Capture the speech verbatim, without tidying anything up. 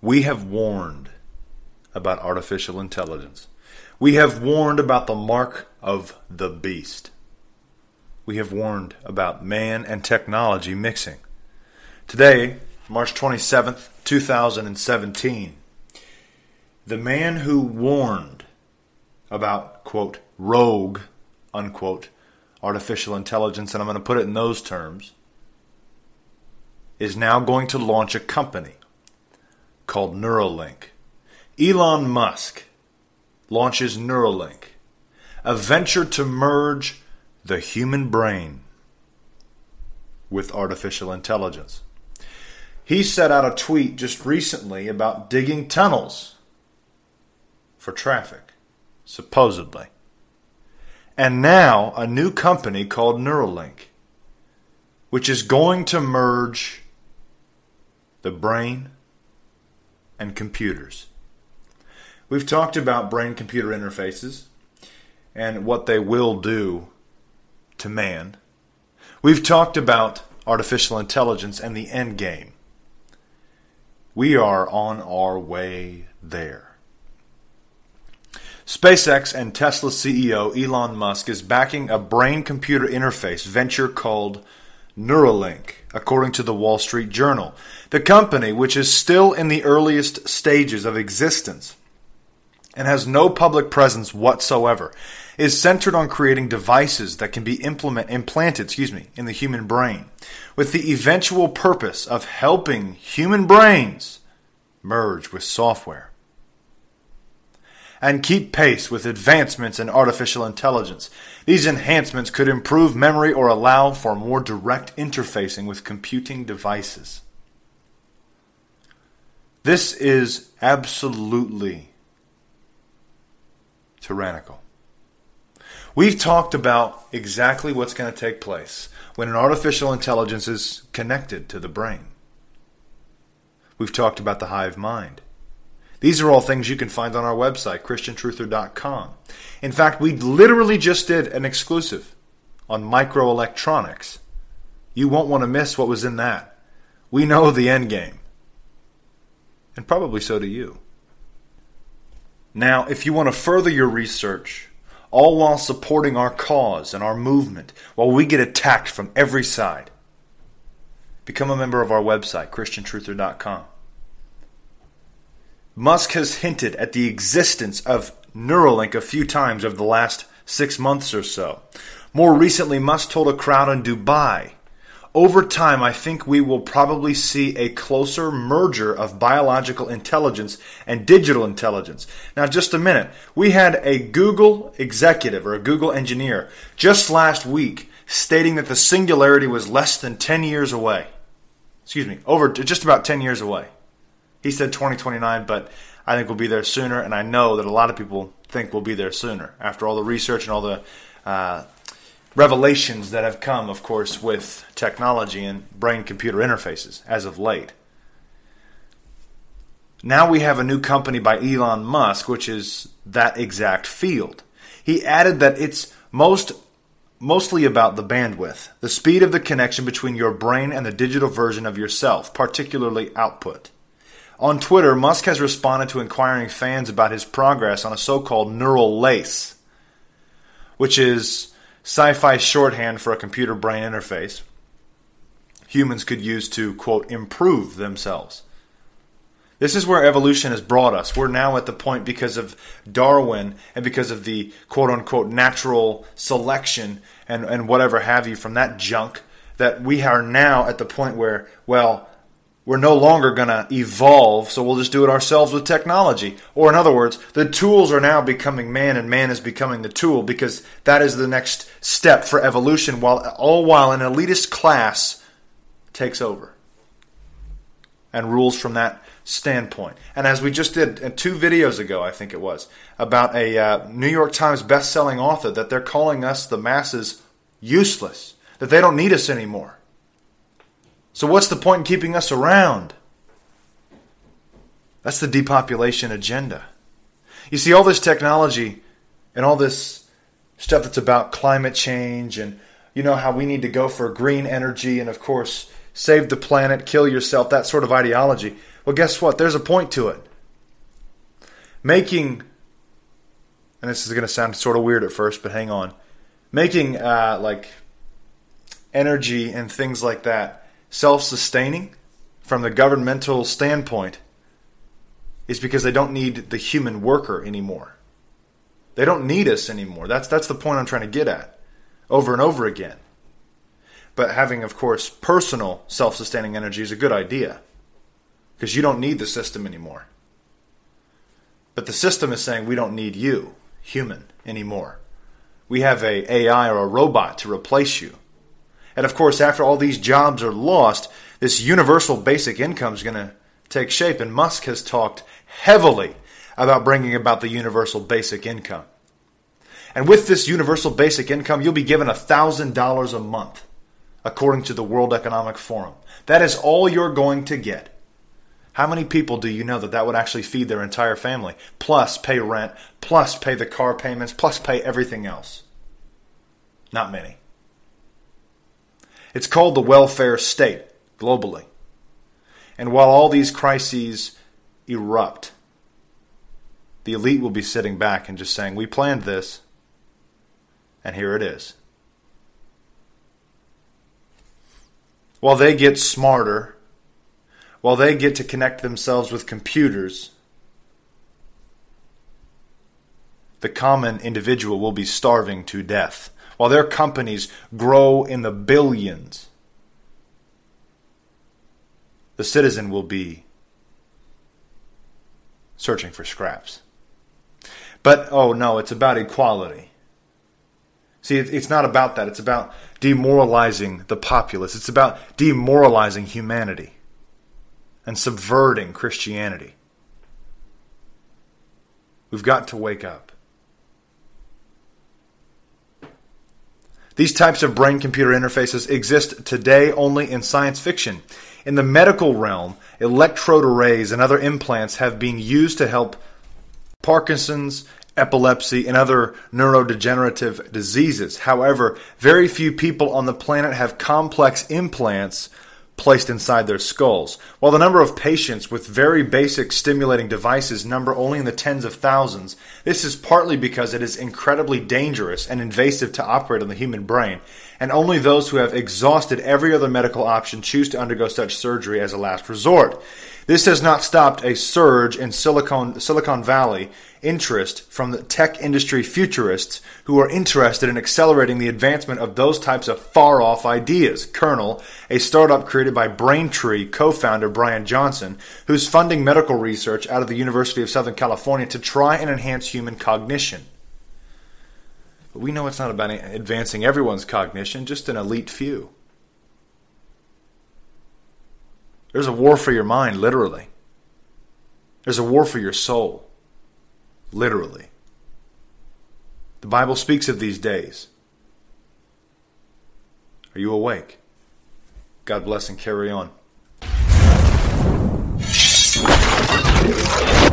We have warned about artificial intelligence. We have warned about the mark of the beast. We have warned about man and technology mixing. Today, March twenty-seventh, two thousand seventeen, the man who warned about, quote, rogue, unquote, artificial intelligence, and I'm going to put it in those terms, is now going to launch a company called Neuralink. Elon Musk launches Neuralink, a venture to merge the human brain with artificial intelligence. He set out a tweet just recently about digging tunnels for traffic, supposedly. And now a new company called Neuralink, which is going to merge the brain and computers. We've talked about brain-computer interfaces and what they will do to man. We've talked about artificial intelligence and the end game. We are on our way there. SpaceX and Tesla C E O Elon Musk is backing a brain-computer interface venture called Neuralink, according to the Wall Street Journal. The company, which is still in the earliest stages of existence and has no public presence whatsoever, is centered on creating devices that can be implement, implanted excuse me, in the human brain, with the eventual purpose of helping human brains merge with software and keep pace with advancements in artificial intelligence. These enhancements could improve memory or allow for more direct interfacing with computing devices. This is absolutely tyrannical. We've talked about exactly what's going to take place when an artificial intelligence is connected to the brain. We've talked about the hive mind. These are all things you can find on our website, Christian Truther dot com. In fact, we literally just did an exclusive on microelectronics. You won't want to miss what was in that. We know the end game. And probably so do you. Now, if you want to further your research, all while supporting our cause and our movement, while we get attacked from every side, become a member of our website, Christian Truther dot com. Musk has hinted at the existence of Neuralink a few times over the last six months or so. More recently, Musk told a crowd in Dubai, over time, I think we will probably see a closer merger of biological intelligence and digital intelligence. Now, just a minute. We had a Google executive or a Google engineer just last week stating that the singularity was less than ten years away. Excuse me, over just about ten years away. He said twenty twenty-nine, but I think we'll be there sooner, and I know that a lot of people think we'll be there sooner after all the research and all the uh, revelations that have come, of course, with technology and brain-computer interfaces as of late. Now we have a new company by Elon Musk, which is that exact field. He added that it's most mostly about the bandwidth, the speed of the connection between your brain and the digital version of yourself, particularly output. On Twitter, Musk has responded to inquiring fans about his progress on a so-called neural lace, which is sci-fi shorthand for a computer-brain interface humans could use to, quote, improve themselves. This is where evolution has brought us. We're now at the point, because of Darwin and because of the, quote-unquote, natural selection and, and whatever have you from that junk, that we are now at the point where, well, we're no longer going to evolve, so we'll just do it ourselves with technology. Or in other words, the tools are now becoming man and man is becoming the tool, because that is the next step for evolution, while all while an elitist class takes over and rules from that standpoint. And as we just did two videos ago, I think it was, about a uh, New York Times best-selling author, that they're calling us, the masses, useless, that they don't need us anymore. So what's the point in keeping us around? That's the depopulation agenda. You see, all this technology and all this stuff that's about climate change and, you know, how we need to go for green energy and, of course, save the planet, kill yourself, that sort of ideology. Well, guess what? There's a point to it. Making, and this is going to sound sort of weird at first, but hang on. Making uh, like energy and things like that self-sustaining from the governmental standpoint is because they don't need the human worker anymore. They don't need us anymore. That's that's the point I'm trying to get at over and over again. But having, of course, personal self-sustaining energy is a good idea because you don't need the system anymore. But the system is saying we don't need you, human, anymore. We have a AI or a robot to replace you. And of course, after all these jobs are lost, this universal basic income is going to take shape. And Musk has talked heavily about bringing about the universal basic income. And with this universal basic income, you'll be given one thousand dollars a month, according to the World Economic Forum. That is all you're going to get. How many people do you know that that would actually feed their entire family, plus pay rent, plus pay the car payments, plus pay everything else? Not many. It's called the welfare state globally. And while all these crises erupt, the elite will be sitting back and just saying, we planned this, and here it is. While they get smarter, while they get to connect themselves with computers, the common individual will be starving to death. While their companies grow in the billions, the citizen will be searching for scraps. But, oh no, it's about equality. See, it's not about that. It's about demoralizing the populace. It's about demoralizing humanity and subverting Christianity. We've got to wake up. These types of brain-computer interfaces exist today only in science fiction. In the medical realm, electrode arrays and other implants have been used to help Parkinson's, epilepsy, and other neurodegenerative diseases. However, very few people on the planet have complex implants placed inside their skulls. While the number of patients with very basic stimulating devices number only in the tens of thousands, this is partly because it is incredibly dangerous and invasive to operate on the human brain, and only those who have exhausted every other medical option choose to undergo such surgery as a last resort. This has not stopped a surge in Silicon, Silicon Valley interest from the tech industry futurists who are interested in accelerating the advancement of those types of far-off ideas. Kernel, a startup created by Braintree co-founder Brian Johnson, who's funding medical research out of the University of Southern California to try and enhance human cognition. But we know it's not about advancing everyone's cognition, just an elite few. There's a war for your mind, literally. There's a war for your soul, literally. The Bible speaks of these days. Are you awake? God bless and carry on.